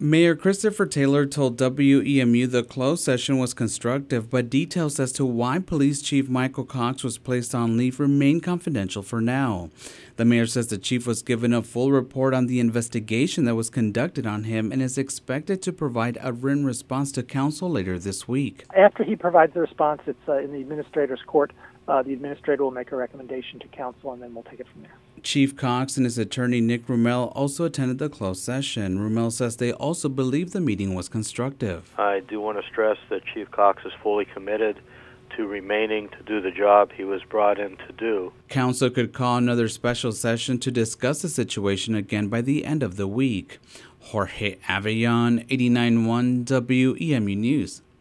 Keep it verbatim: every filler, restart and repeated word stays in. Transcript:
Mayor Christopher Taylor told W E M U the closed session was constructive, but details as to why Police Chief Michael Cox was placed on leave remain confidential for now. The mayor says the chief was given a full report on the investigation that was conducted on him and is expected to provide a written response to council later this week. After he provides the response, it's uh, in the administrator's court. Uh, the administrator will make a recommendation to council, and then we'll take it from there. Chief Cox and his attorney Nick Rumel also attended the closed session. Rumel says they also believe the meeting was constructive. I do want to stress that Chief Cox is fully committed to remaining to do the job he was brought in to do. Council could call another special session to discuss the situation again by the end of the week. Jorge Avellon, eighty-nine point one W E M U News.